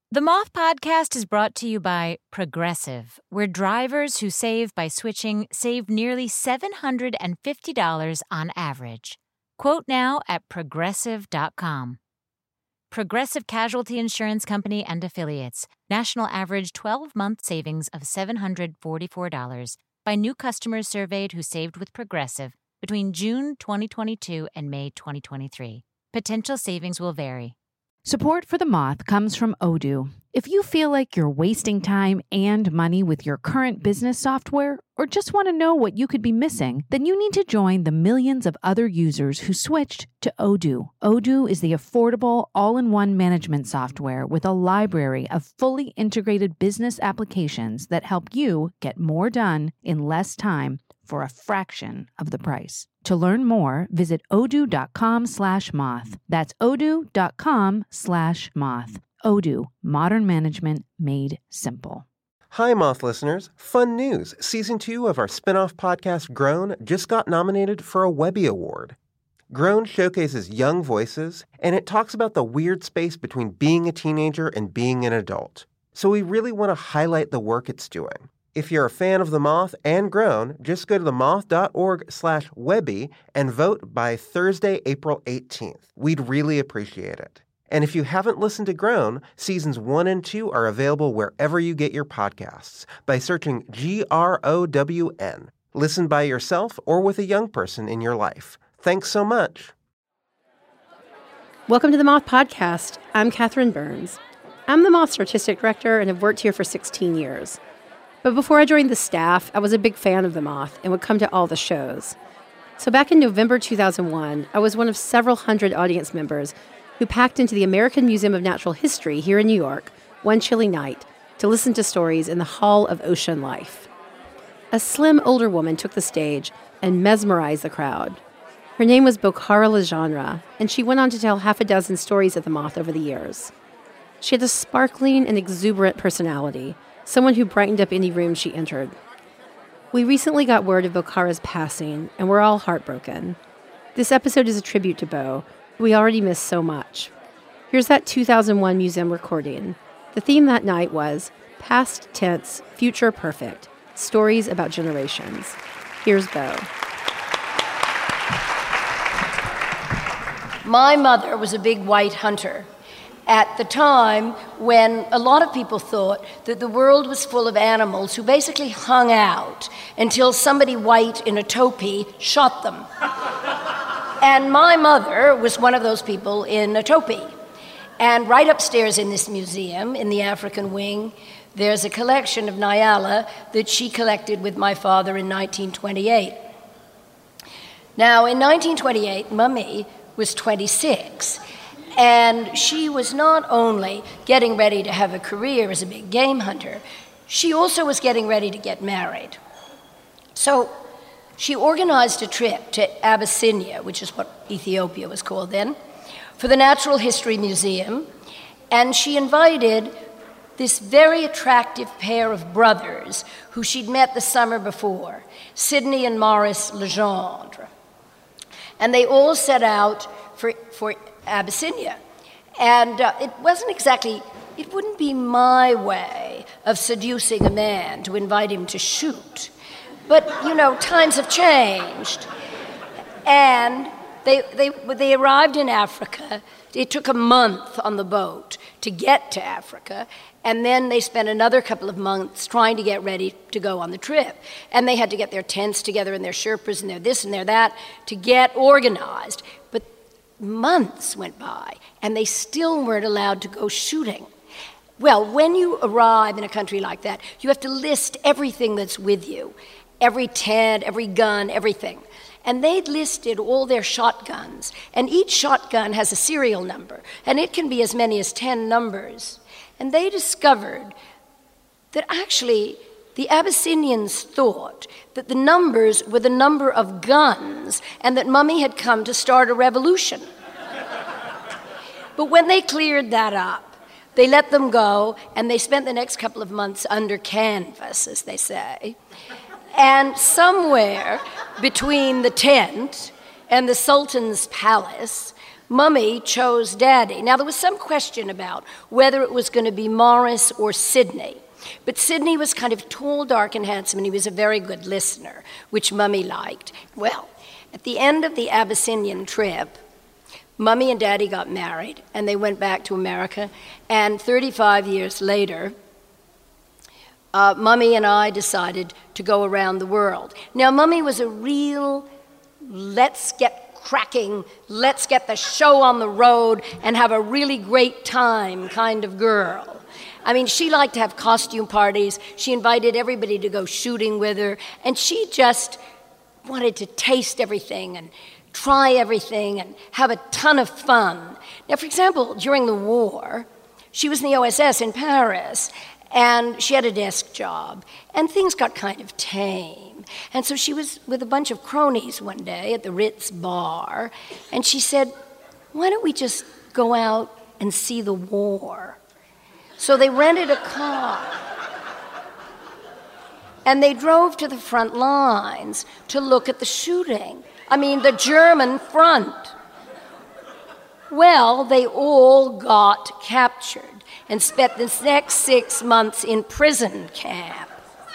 The Moth Podcast is brought to you by Progressive, where drivers who save by switching save nearly $750 on average. Quote now at Progressive.com. Progressive Casualty Insurance Company and Affiliates. National average 12-month savings of $744 by new customers surveyed who saved with Progressive between June 2022 and May 2023. Potential savings will vary. Support for The Moth comes from Odoo. If you feel like you're wasting time and money with your current business software, or just want to know what you could be missing, then you need to join the millions of other users who switched to Odoo. Odoo is the affordable, all-in-one management software with a library of fully integrated business applications that help you get more done in less time for a fraction of the price. To learn more, visit odoo.com/moth. That's odoo.com/moth. Odoo, modern management made simple. Hi, Moth listeners. Fun news. Season 2 of our spin-off podcast, Grown, just got nominated for a Webby Award. Grown showcases young voices, and it talks about the weird space between being a teenager and being an adult. So we really want to highlight the work it's doing. If you're a fan of The Moth and Grown, just go to themoth.org/Webby and vote by Thursday, April 18th. We'd really appreciate it. And if you haven't listened to Grown, seasons 1 and 2 are available wherever you get your podcasts by searching GROWN. Listen by yourself or with a young person in your life. Thanks so much. Welcome to the Moth Podcast. I'm Catherine Burns. I'm the Moth's artistic director and have worked here for 16 years. But before I joined the staff, I was a big fan of the Moth and would come to all the shows. So back in November 2001, I was one of several hundred audience members who packed into the American Museum of Natural History here in New York one chilly night to listen to stories in the Hall of Ocean Life. A slim older woman took the stage and mesmerized the crowd. Her name was Bokhara Legendre, and she went on to tell half a dozen stories at the Moth over the years. She had a sparkling and exuberant personality, someone who brightened up any room she entered. We recently got word of Bokhara's passing, and we're all heartbroken. This episode is a tribute to Bo, who we already miss so much. Here's that 2001 museum recording. The theme that night was Past Tense, Future Perfect, Stories About Generations. Here's Bo. My mother was a big white hunter at the time when a lot of people thought that the world was full of animals who basically hung out until somebody white in a topee shot them. And my mother was one of those people in a topee. And right upstairs in this museum, in the African wing, there's a collection of Nyala that she collected with my father in 1928. Now, in 1928, Mummy was 26. And she was not only getting ready to have a career as a big game hunter, she also was getting ready to get married. So she organized a trip to Abyssinia, which is what Ethiopia was called then, for the Natural History Museum, and she invited this very attractive pair of brothers who she'd met the summer before, Sidney and Maurice Legendre. And they all set out for Abyssinia. And it wouldn't be my way of seducing a man to invite him to shoot. But, times have changed. And they arrived in Africa. It took a month on the boat to get to Africa. And then they spent another couple of months trying to get ready to go on the trip. And they had to get their tents together and their Sherpas and their this and their that to get organized. But months went by, and they still weren't allowed to go shooting. Well, when you arrive in a country like that, you have to list everything that's with you, every tent, every gun, everything. And they'd listed all their shotguns, and each shotgun has a serial number, and it can be as many as 10 numbers. And they discovered that actually the Abyssinians thought that the numbers were the number of guns and that Mummy had come to start a revolution. But when they cleared that up, they let them go, and they spent the next couple of months under canvas, as they say. And somewhere between the tent and the Sultan's palace, Mummy chose Daddy. Now, there was some question about whether it was going to be Morris or Sidney. But Sidney was kind of tall, dark, and handsome, and he was a very good listener, which Mummy liked. Well, at the end of the Abyssinian trip, Mummy and Daddy got married, and they went back to America. And 35 years later, Mummy and I decided to go around the world. Now, Mummy was a real, let's get cracking, let's get the show on the road and have a really great time kind of girl. I mean, she liked to have costume parties. She invited everybody to go shooting with her, and she just wanted to taste everything and try everything and have a ton of fun. Now, for example, during the war, she was in the OSS in Paris, and she had a desk job, and things got kind of tame. And so she was with a bunch of cronies one day at the Ritz bar, and she said, why don't we just go out and see the war? So they rented a car, and they drove to the front lines to look at the shooting. I mean, the German front. Well, they all got captured and spent the next 6 months in prison camp.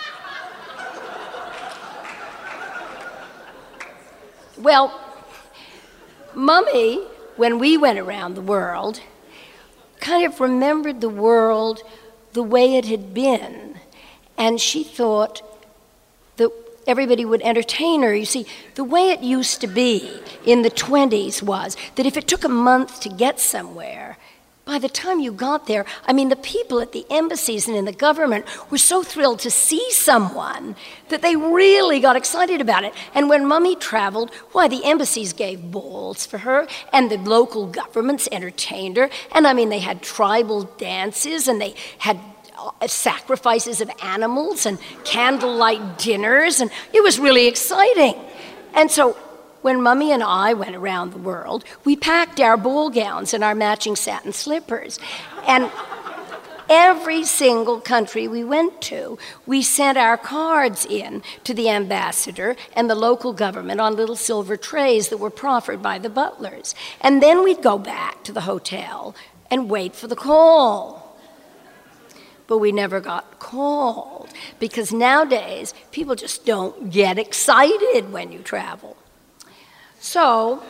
Well, Mummy, when we went around the world, kind of remembered the world the way it had been, and she thought that everybody would entertain her. You see, the way it used to be in the 20s was that if it took a month to get somewhere, by the time you got there, I mean, the people at the embassies and in the government were so thrilled to see someone that they really got excited about it. And when Mummy traveled, why, the embassies gave balls for her, and the local governments entertained her. And I mean, they had tribal dances, and they had sacrifices of animals and candlelight dinners, and it was really exciting. And so when Mummy and I went around the world, we packed our ball gowns and our matching satin slippers. And every single country we went to, we sent our cards in to the ambassador and the local government on little silver trays that were proffered by the butlers. And then we'd go back to the hotel and wait for the call. But we never got called, because nowadays people just don't get excited when you travel. So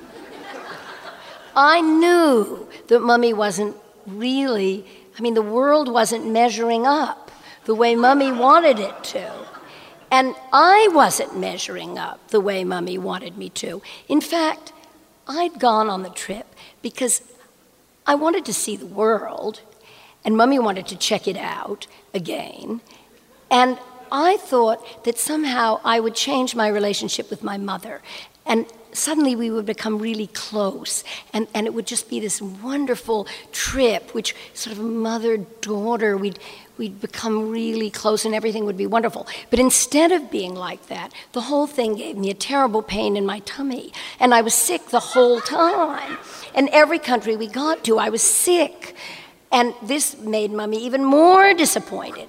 I knew that Mummy wasn't really, I mean, the world wasn't measuring up the way Mummy wanted it to. And I wasn't measuring up the way Mummy wanted me to. In fact, I'd gone on the trip because I wanted to see the world, and Mummy wanted to check it out again. And I thought that somehow I would change my relationship with my mother, and suddenly we would become really close, and it would just be this wonderful trip, which sort of mother-daughter, we'd become really close and everything would be wonderful. But instead of being like that, the whole thing gave me a terrible pain in my tummy, and I was sick the whole time. And every country we got to, I was sick. And this made Mummy even more disappointed.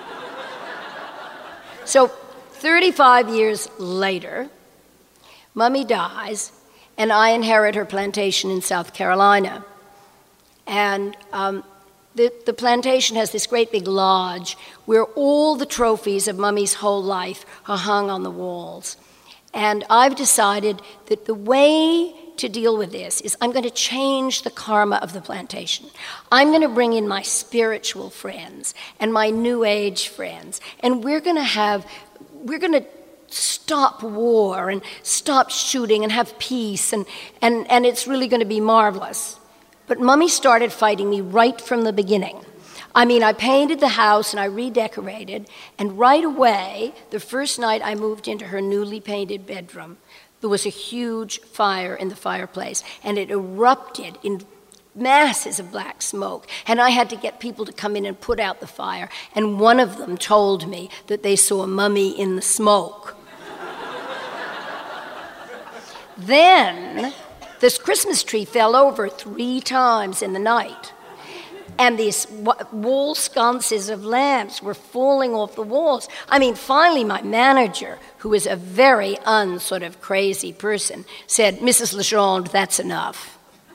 So 35 years later, Mummy dies, and I inherit her plantation in South Carolina. And the plantation has this great big lodge where all the trophies of Mummy's whole life are hung on the walls. And I've decided that the way to deal with this is I'm going to change the karma of the plantation. I'm going to bring in my spiritual friends and my New Age friends, and we're going to stop war and stop shooting and have peace, and it's really going to be marvelous. But Mummy started fighting me right from the beginning. I mean, I painted the house and I redecorated, and right away, the first night I moved into her newly painted bedroom, there was a huge fire in the fireplace, and it erupted in masses of black smoke, and I had to get people to come in and put out the fire, and one of them told me that they saw Mummy in the smoke. Then, this Christmas tree fell over 3 times in the night, and these wall sconces of lamps were falling off the walls. I mean, finally my manager, who is a very sort of crazy person, said, "Mrs. Legendre, that's enough."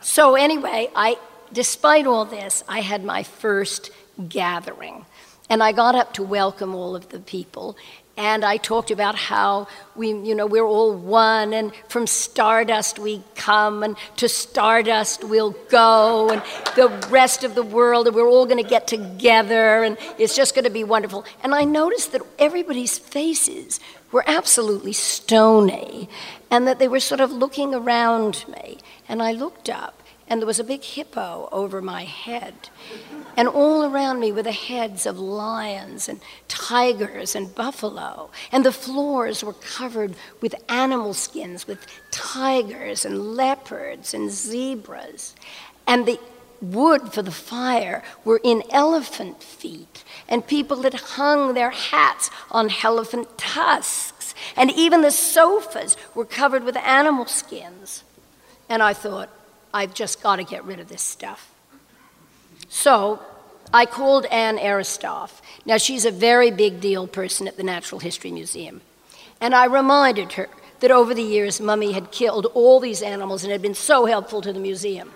So anyway, despite all this, I had my first gathering. And I got up to welcome all of the people. And I talked about how we're all one, and from stardust we come, and to stardust we'll go, and the rest of the world, and we're all going to get together, and it's just going to be wonderful. And I noticed that everybody's faces were absolutely stony, and that they were sort of looking around me. And I looked up, and there was a big hippo over my head. And all around me were the heads of lions and tigers and buffalo. And the floors were covered with animal skins, with tigers and leopards and zebras. And the wood for the fire were in elephant feet. And people had hung their hats on elephant tusks. And even the sofas were covered with animal skins. And I thought, I've just got to get rid of this stuff. So I called Anne Aristoff. Now, she's a very big deal person at the Natural History Museum. And I reminded her that over the years, Mummy had killed all these animals and had been so helpful to the museum.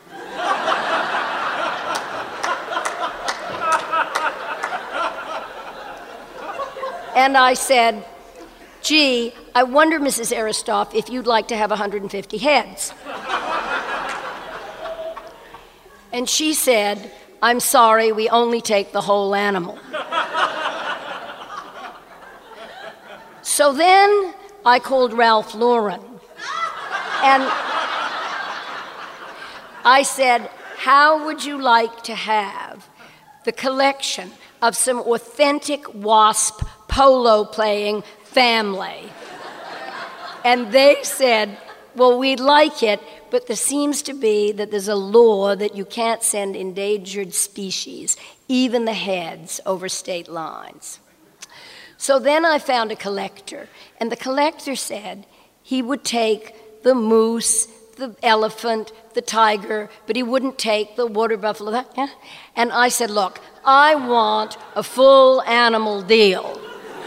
And I said, gee, I wonder, Mrs. Aristoff, if you'd like to have 150 heads. And she said, I'm sorry, we only take the whole animal. So then I called Ralph Lauren. And I said, how would you like to have the collection of some authentic wasp polo-playing family? And they said, well, we'd like it, but there seems to be that there's a law that you can't send endangered species, even the heads, over state lines. So then I found a collector, and the collector said he would take the moose, the elephant, the tiger, but he wouldn't take the water buffalo. And I said, look, I want a full animal deal.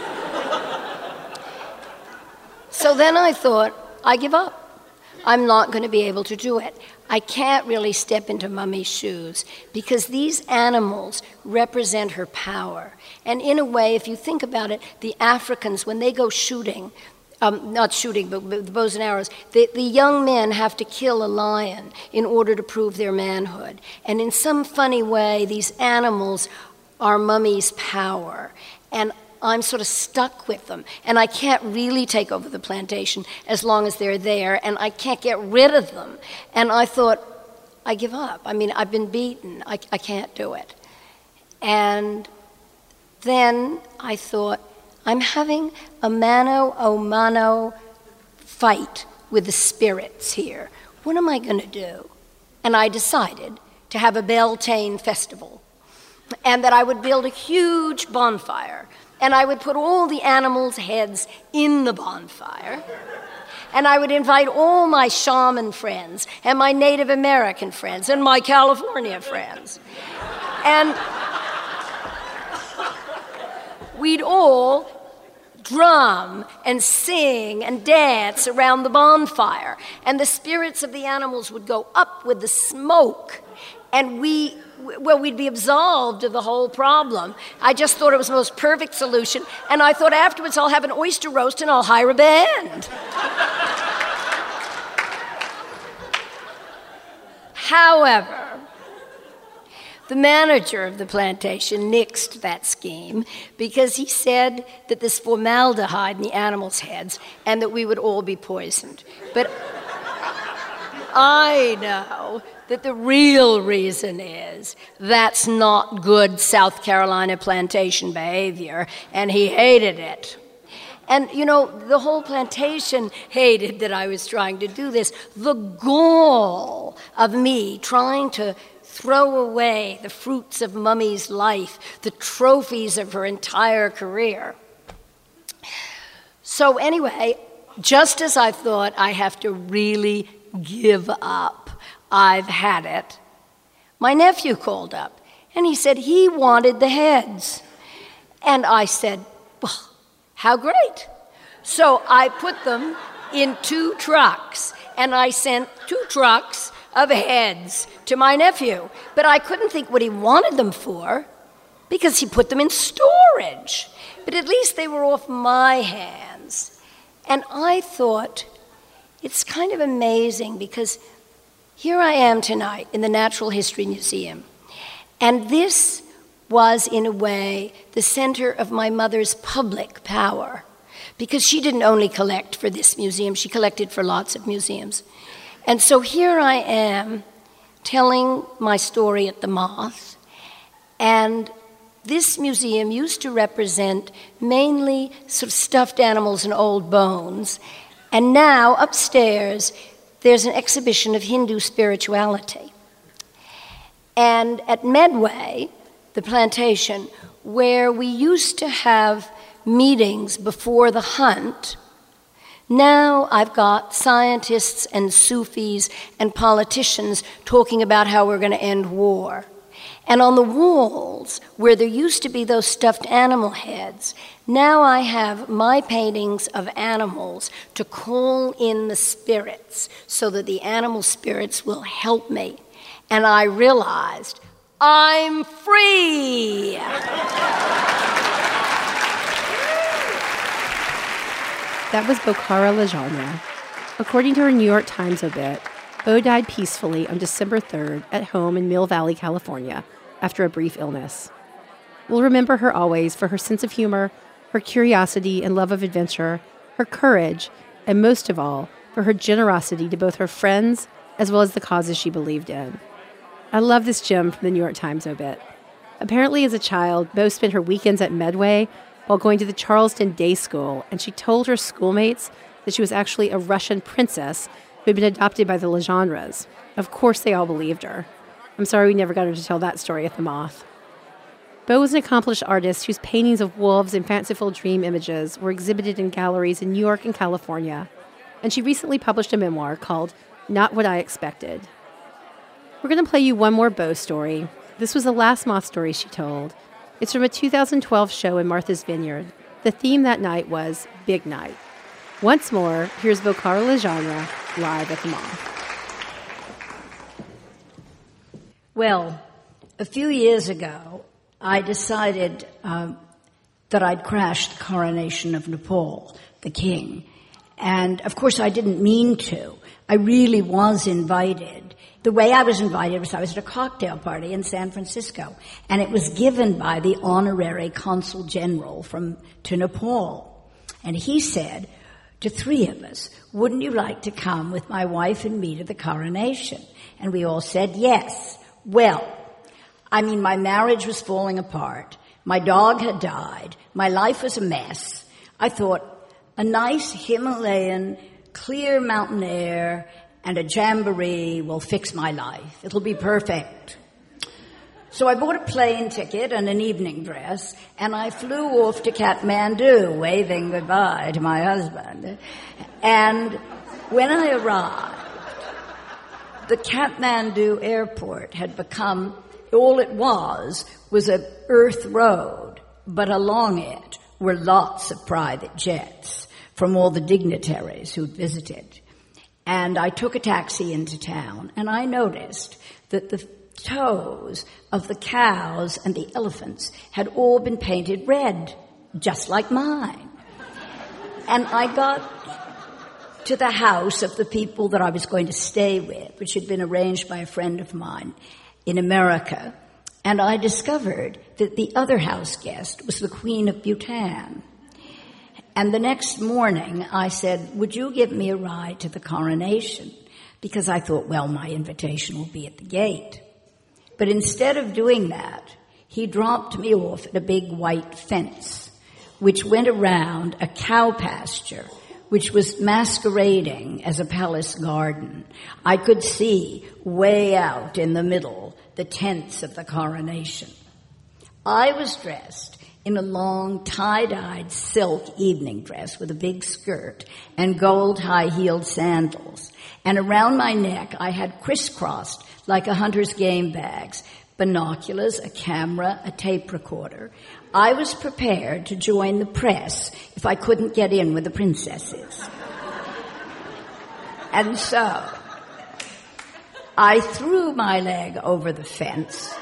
So then I thought, I give up. I'm not going to be able to do it. I can't really step into Mummy's shoes because these animals represent her power. And in a way, if you think about it, the Africans, when they go shooting, not shooting, but with bows and arrows, the young men have to kill a lion in order to prove their manhood. And in some funny way, these animals are Mummy's power. And I'm sort of stuck with them, and I can't really take over the plantation as long as they're there, and I can't get rid of them. And I thought, I give up. I mean, I've been beaten. I can't do it. And then I thought, I'm having a mano a mano fight with the spirits here. What am I going to do? And I decided to have a Beltane festival, and that I would build a huge bonfire. And I would put all the animals' heads in the bonfire. And I would invite all my shaman friends, and my Native American friends, and my California friends. And we'd all drum and sing and dance around the bonfire. And the spirits of the animals would go up with the smoke. And we'd be absolved of the whole problem. I just thought it was the most perfect solution. And I thought afterwards I'll have an oyster roast and I'll hire a band. However, the manager of the plantation nixed that scheme because he said that there's formaldehyde in the animals' heads and that we would all be poisoned. But I know that the real reason is that's not good South Carolina plantation behavior, and he hated it. And, the whole plantation hated that I was trying to do this. The gall of me trying to throw away the fruits of Mummy's life, the trophies of her entire career. So anyway, just as I thought I have to really give up, I've had it, my nephew called up, and he said he wanted the heads. And I said, well, how great. So I put them in 2 trucks, and I sent 2 trucks of heads to my nephew, but I couldn't think what he wanted them for because he put them in storage. But at least they were off my hands. And I thought, it's kind of amazing because here I am tonight in the Natural History Museum, and this was, in a way, the center of my mother's public power, because she didn't only collect for this museum, she collected for lots of museums. And so here I am telling my story at the Moth, and this museum used to represent mainly sort of stuffed animals and old bones, and now upstairs there's an exhibition of Hindu spirituality. And at Medway, the plantation, where we used to have meetings before the hunt, now I've got scientists and Sufis and politicians talking about how we're going to end war. And on the walls, where there used to be those stuffed animal heads, now I have my paintings of animals to call in the spirits so that the animal spirits will help me. And I realized, I'm free! That was Bokhara Legendre. According to her New York Times obit, Bo died peacefully on December 3rd at home in Mill Valley, California, after a brief illness. We'll remember her always for her sense of humor, her curiosity and love of adventure, her courage, and most of all, for her generosity to both her friends as well as the causes she believed in. I love this gem from the New York Times obit. Apparently, as a child, Bo spent her weekends at Medway while going to the Charleston Day School, and she told her schoolmates that she was actually a Russian princess who had been adopted by the Legendres. Of course, they all believed her. I'm sorry we never got her to tell that story at the Moth. Bo was an accomplished artist whose paintings of wolves and fanciful dream images were exhibited in galleries in New York and California, and she recently published a memoir called Not What I Expected. We're going to play you one more Bo story. This was the last Moth story she told. It's from a 2012 show in Martha's Vineyard. The theme that night was Big Night. Once more, here's Bokhara Legendre live at the Moth. Well, a few years ago, I decided that I'd crash the coronation of Nepal, the king. And, of course, I didn't mean to. I really was invited. The way I was invited was I was at a cocktail party in San Francisco, and it was given by the honorary consul general to Nepal. And he said to three of us, wouldn't you like to come with my wife and me to the coronation? And we all said yes. Well, I mean, my marriage was falling apart. My dog had died. My life was a mess. I thought, a nice Himalayan, clear mountain air and a jamboree will fix my life. It'll be perfect. So I bought a plane ticket and an evening dress, and I flew off to Kathmandu, waving goodbye to my husband. And when I arrived, the Kathmandu airport had become, all it was an earth road, but along it were lots of private jets from all the dignitaries who'd visited. And I took a taxi into town, and I noticed that the toes of the cows and the elephants had all been painted red, just like mine. And I got to the house of the people that I was going to stay with, which had been arranged by a friend of mine in America, and I discovered that the other house guest was the Queen of Bhutan. And the next morning, I said, would you give me a ride to the coronation? Because I thought, well, my invitation will be at the gate. But instead of doing that, he dropped me off at a big white fence, which went around a cow pasture, which was masquerading as a palace garden. I could see way out in the middle the tents of the coronation. I was dressed in a long tie-dyed silk evening dress with a big skirt and gold high-heeled sandals. And around my neck I had crisscrossed like a hunter's game bags, binoculars, a camera, a tape recorder. I was prepared to join the press if I couldn't get in with the princesses. And so I threw my leg over the fence,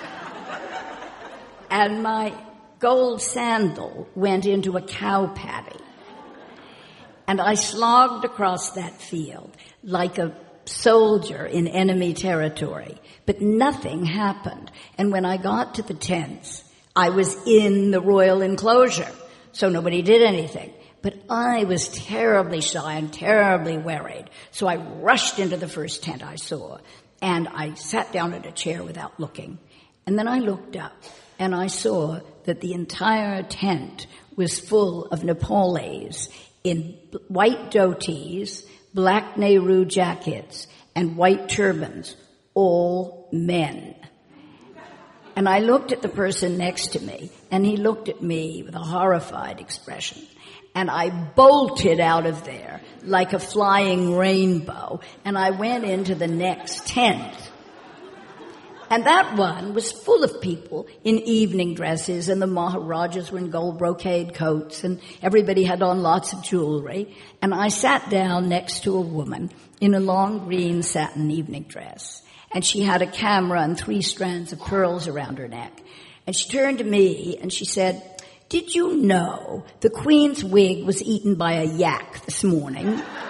and my gold sandal went into a cow patty. And I slogged across that field like a soldier in enemy territory. But nothing happened. And when I got to the tents, I was in the royal enclosure, so nobody did anything. But I was terribly shy and terribly worried. So I rushed into the first tent I saw, and I sat down at a chair without looking. And then I looked up, and I saw that the entire tent was full of Nepalis in white dhotis, black Nehru jackets, and white turbans, all men. And I looked at the person next to me, and he looked at me with a horrified expression. And I bolted out of there like a flying rainbow, and I went into the next tent. And that one was full of people in evening dresses, and the Maharajas were in gold brocade coats, and everybody had on lots of jewelry. And I sat down next to a woman in a long green satin evening dress, and she had a camera and 3 strands of pearls around her neck. And she turned to me and she said, "Did you know the Queen's wig was eaten by a yak this morning?"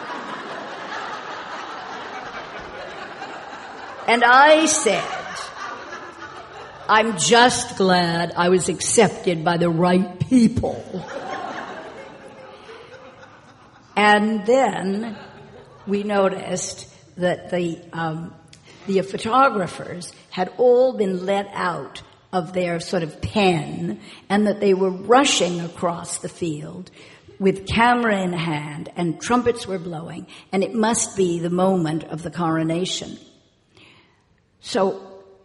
And I said, "I'm just glad I was accepted by the right people." And then we noticed that the photographers had all been let out of their sort of pen, and that they were rushing across the field with camera in hand, and trumpets were blowing, and it must be the moment of the coronation. So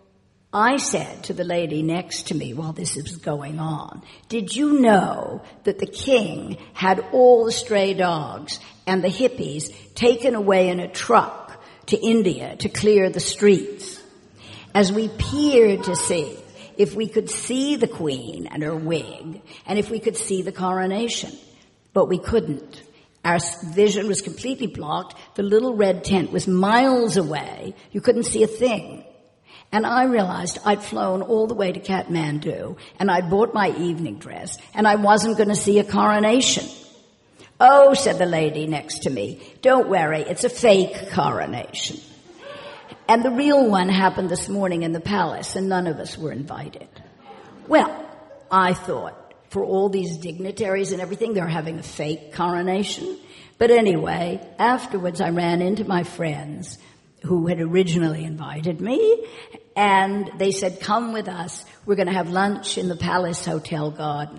I said to the lady next to me while this was going on, "Did you know that the king had all the stray dogs and the hippies taken away in a truck to India to clear the streets?" As we peered to see if we could see the Queen and her wig, and if we could see the coronation. But we couldn't. Our vision was completely blocked. The little red tent was miles away. You couldn't see a thing. And I realized I'd flown all the way to Kathmandu, and I'd bought my evening dress, and I wasn't going to see a coronation. "Oh," said the lady next to me, "don't worry, it's a fake coronation. And the real one happened this morning in the palace, and none of us were invited." Well, I thought, for all these dignitaries and everything, they're having a fake coronation. But anyway, afterwards I ran into my friends who had originally invited me, and they said, "Come with us. We're going to have lunch in the Palace Hotel garden."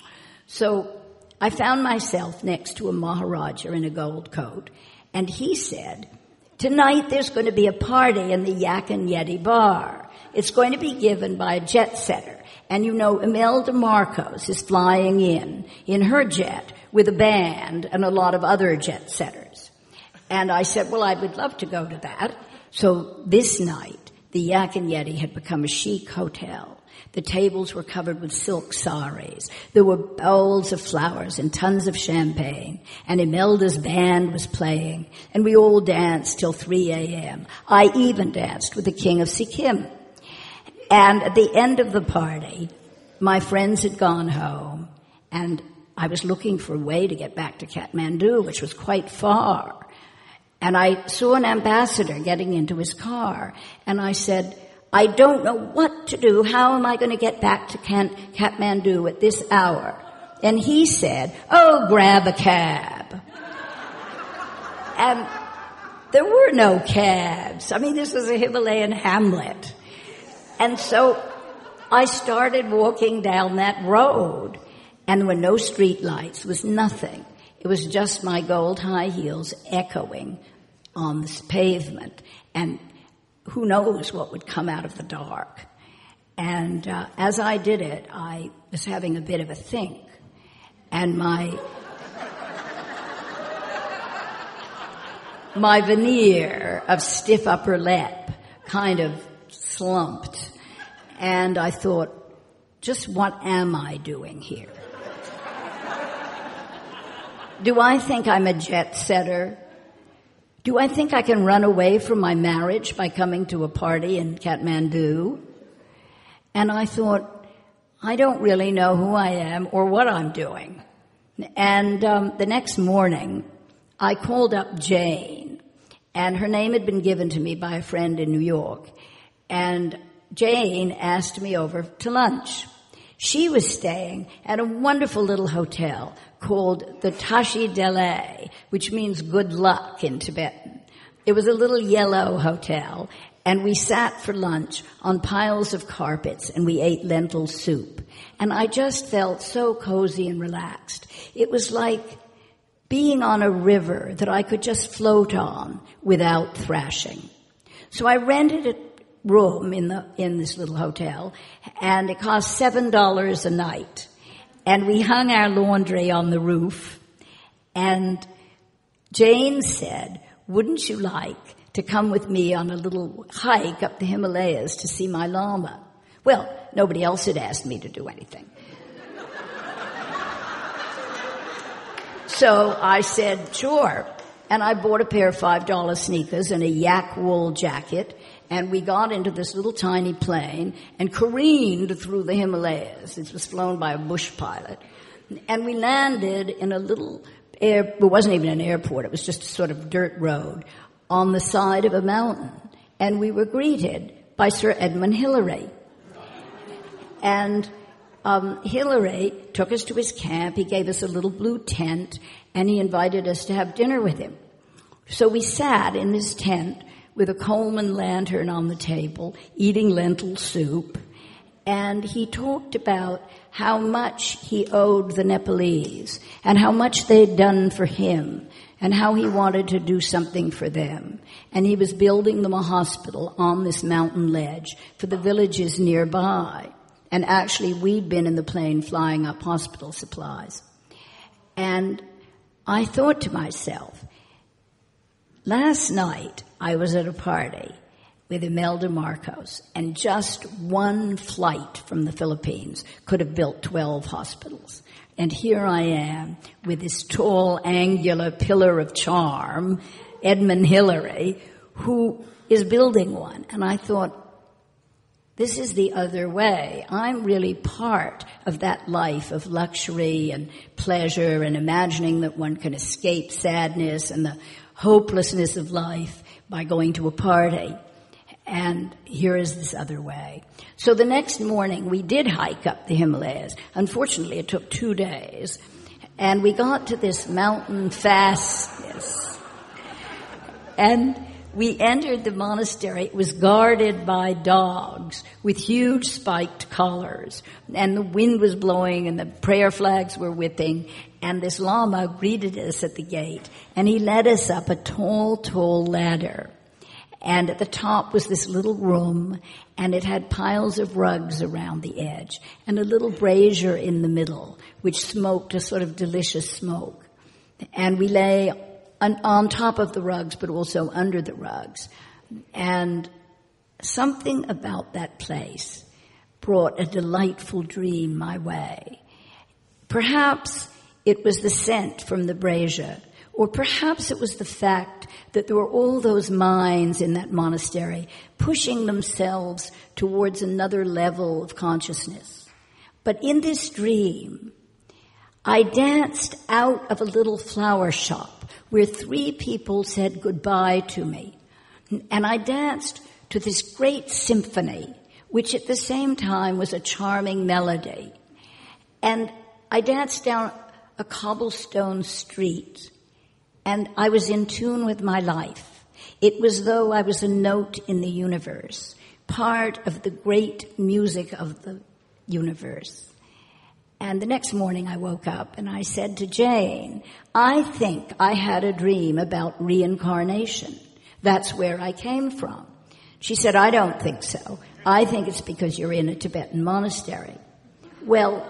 So I found myself next to a Maharaja in a gold coat, and he said, "Tonight there's going to be a party in the Yak and Yeti bar. It's going to be given by a jet setter. And you know, Imelda Marcos is flying in her jet with a band and a lot of other jet setters." And I said, "Well, I would love to go to that." So this night, the Yak and Yeti had become a chic hotel. The tables were covered with silk saris. There were bowls of flowers and tons of champagne. And Imelda's band was playing. And we all danced till 3 a.m. I even danced with the King of Sikkim. And at the end of the party, my friends had gone home. And I was looking for a way to get back to Kathmandu, which was quite far. And I saw an ambassador getting into his car. And I said, "I don't know what to do. How am I going to get back to Kathmandu at this hour?" And he said, "Oh, grab a cab." And there were no cabs. I mean, this was a Himalayan hamlet. And so I started walking down that road, and there were no street lights. It was nothing. It was just my gold high heels echoing on this pavement, and who knows what would come out of the dark. And as I did it, I was having a bit of a think, and my veneer of stiff upper lip kind of slumped, and I thought, just what am I doing here? Do I think I'm a jet setter? Do I think I can run away from my marriage by coming to a party in Kathmandu? And I thought, I don't really know who I am or what I'm doing. And the next morning, I called up Jane, and her name had been given to me by a friend in New York. And Jane asked me over to lunch. She was staying at a wonderful little hotel called the Tashi Delay, which means good luck in Tibetan. It was a little yellow hotel, and we sat for lunch on piles of carpets, and we ate lentil soup. And I just felt so cozy and relaxed. It was like being on a river that I could just float on without thrashing. So I rented a room in this little hotel, and it cost $7 a night. And we hung our laundry on the roof, and Jane said, wouldn't you like to come with me on a little hike up the Himalayas to see my Lama? Well, nobody else had asked me to do anything. So I said, sure. And I bought a pair of $5 sneakers and a yak wool jacket, and we got into this little tiny plane and careened through the Himalayas. It was flown by a bush pilot. And we landed in a little it wasn't even an airport, it was just a sort of dirt road on the side of a mountain. And we were greeted by Sir Edmund Hillary. And Hillary took us to his camp, he gave us a little blue tent, and he invited us to have dinner with him. So we sat in this tent with a Coleman lantern on the table, eating lentil soup, and he talked about how much he owed the Nepalese and how much they'd done for him and how he wanted to do something for them. And he was building them a hospital on this mountain ledge for the villages nearby. And actually, we'd been in the plane flying up hospital supplies. And I thought to myself, last night I was at a party with Imelda Marcos, and just one flight from the Philippines could have built 12 hospitals. And here I am with this tall, angular pillar of charm, Edmund Hillary, who is building one. And I thought, this is the other way. I'm really part of that life of luxury and pleasure and imagining that one can escape sadness and the hopelessness of life by going to a party. And here is this other way. So the next morning, we did hike up the Himalayas. Unfortunately, it took 2 days. And we got to this mountain fastness. And we entered the monastery. It was guarded by dogs with huge spiked collars. And the wind was blowing and the prayer flags were whipping. And this Lama greeted us at the gate. And he led us up a tall, tall ladder. And at the top was this little room, and it had piles of rugs around the edge, and a little brazier in the middle, which smoked a sort of delicious smoke. And we lay on top of the rugs, but also under the rugs. And something about that place brought a delightful dream my way. Perhaps it was the scent from the brazier, or perhaps it was the fact that there were all those minds in that monastery pushing themselves towards another level of consciousness. But in this dream, I danced out of a little flower shop where 3 people said goodbye to me. And I danced to this great symphony, which at the same time was a charming melody. And I danced down a cobblestone street. And I was in tune with my life. It was as though I was a note in the universe, part of the great music of the universe. And the next morning I woke up and I said to Jane, I think I had a dream about reincarnation. That's where I came from. She said, I don't think so. I think it's because you're in a Tibetan monastery. Well,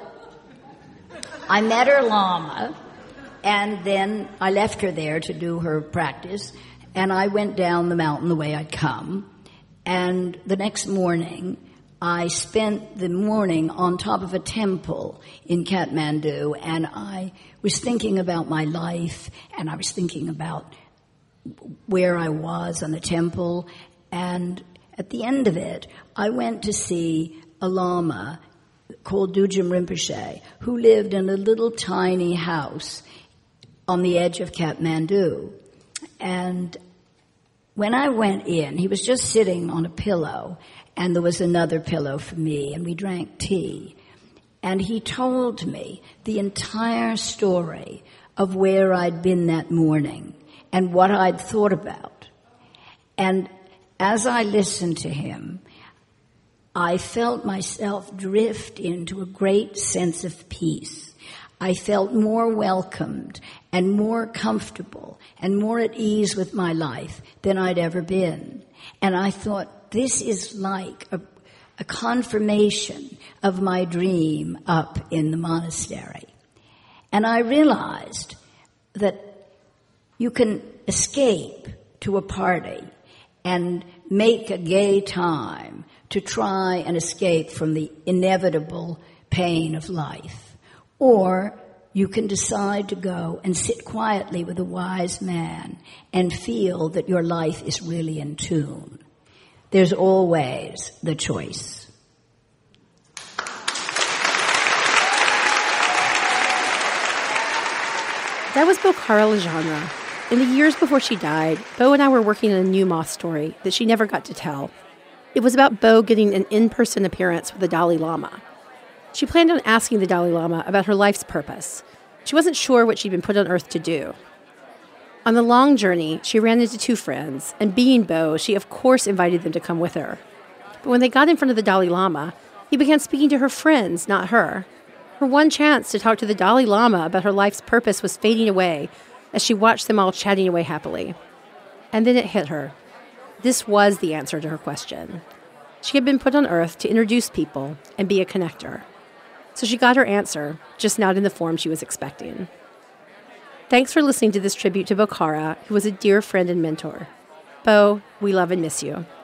I met her Lama. And then I left her there to do her practice, and I went down the mountain the way I'd come. And the next morning, I spent the morning on top of a temple in Kathmandu, and I was thinking about my life, and I was thinking about where I was on the temple, and at the end of it, I went to see a Lama called Dujim Rinpoche, who lived in a little tiny house on the edge of Kathmandu. And when I went in, he was just sitting on a pillow, and there was another pillow for me, and we drank tea. And he told me the entire story of where I'd been that morning and what I'd thought about. And as I listened to him, I felt myself drift into a great sense of peace. I felt more welcomed and more comfortable and more at ease with my life than I'd ever been. And I thought, this is like a confirmation of my dream up in the monastery. And I realized that you can escape to a party and make a gay time to try and escape from the inevitable pain of life. Or you can decide to go and sit quietly with a wise man and feel that your life is really in tune. There's always the choice. That was Bokhara Legendre. In the years before she died, Bo and I were working on a new moth story that she never got to tell. It was about Bo getting an in-person appearance with the Dalai Lama. She planned on asking the Dalai Lama about her life's purpose. She wasn't sure what she'd been put on earth to do. On the long journey, she ran into two friends, and being Bo, she of course invited them to come with her. But when they got in front of the Dalai Lama, he began speaking to her friends, not her. Her one chance to talk to the Dalai Lama about her life's purpose was fading away as she watched them all chatting away happily. And then it hit her. This was the answer to her question. She had been put on earth to introduce people and be a connector. So she got her answer, just not in the form she was expecting. Thanks for listening to this tribute to Bokhara, who was a dear friend and mentor. Bo, we love and miss you.